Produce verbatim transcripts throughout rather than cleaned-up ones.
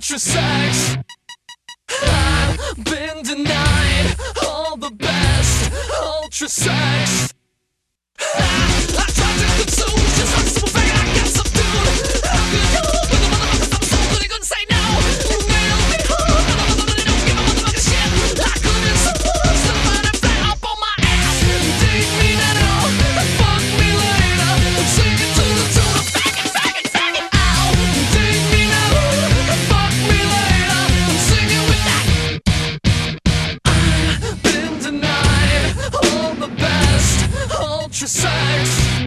ultra sex. I've been denied all the best ultra sex. I, I tried to consume just like super fake, I got subdued. How could you, with the motherfuckers I'm so good, he couldn't say no. You nailed me hard, motherfucker, don't give a motherfucking shit. I couldn't support somebody flat up on my ass. Take me now, and fuck me later. Sing it to the tune of faggot, faggot, faggot, ow. Take me now, and fuck me later. Sing it with that. I've been denied all the best ultra sex.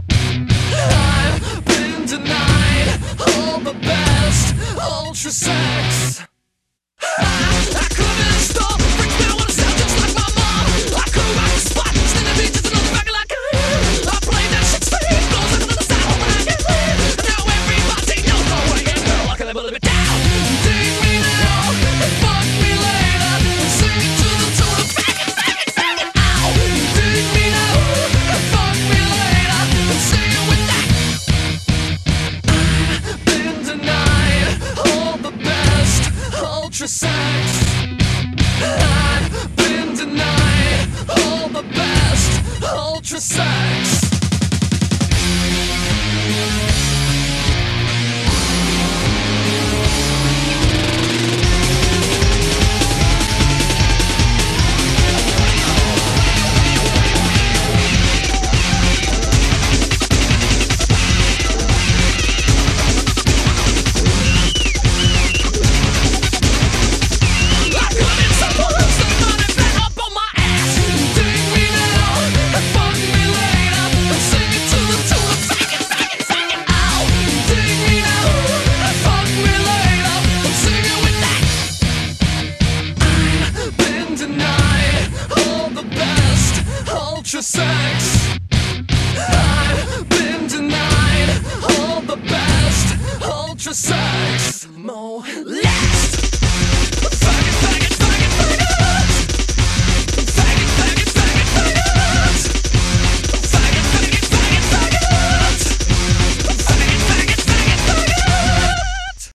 I've been denied all the best ultra sex. I, I couldn't stop, freaks me, I wanna sound just like my mom. I could rock the spot, stand the beat just another back like I am. I play that shit straight, goes up another side when I get lit. And now everybody knows my way, and girl, I can never live it down. Take me now, and fuck me later. Sing it to the tune of faggot, faggot, faggot, ow. Take me now, and fuck me later. Sing it with that. I've been denied all the best ultra sex. I've been denied all the best ultra sex. I couldn't support somebody flat up on my ass. Take me now, and fuck me later. Sing it to the tune of faggot, faggot, faggot, ow. Take me now, and fuck me later. Sing it with that. I've been denied all the best ultra sex.